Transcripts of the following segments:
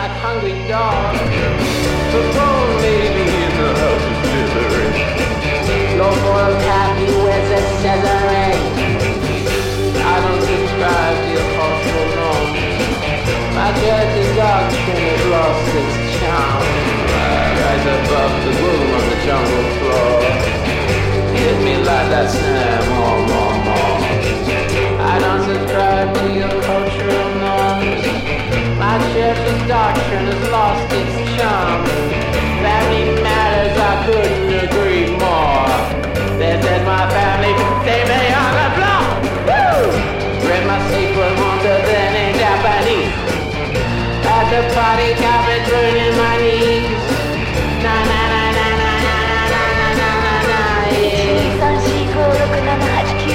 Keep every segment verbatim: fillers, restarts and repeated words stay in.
like hungry dogs. The phone lady in the house of misery. Low boiled happy wears a Cesare. I don't subscribe to your cultural norms. My dirty doctrine has lost its charm. I rise above the boom on the jungle floor. Hit me like that snare, more, more, more. I don't subscribe to your cultural norms. My church's doctrine has lost its charm. Family matters, I couldn't agree more. This is my family, they may on the block. Woo! Read my secret wonder than in Japanese. At the party, carpet burning my knees. Na na na na na na na na na na na. one two three four five six seven eight nine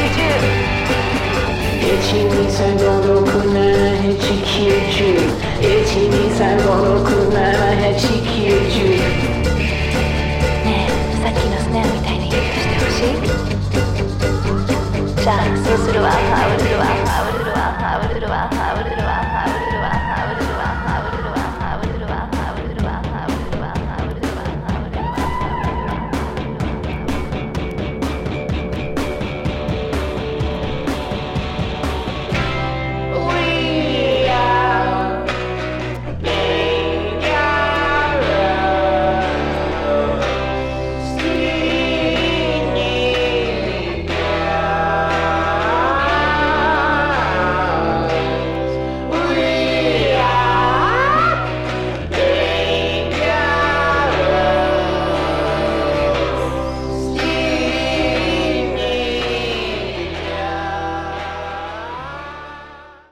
one two three four five six seven eight nine one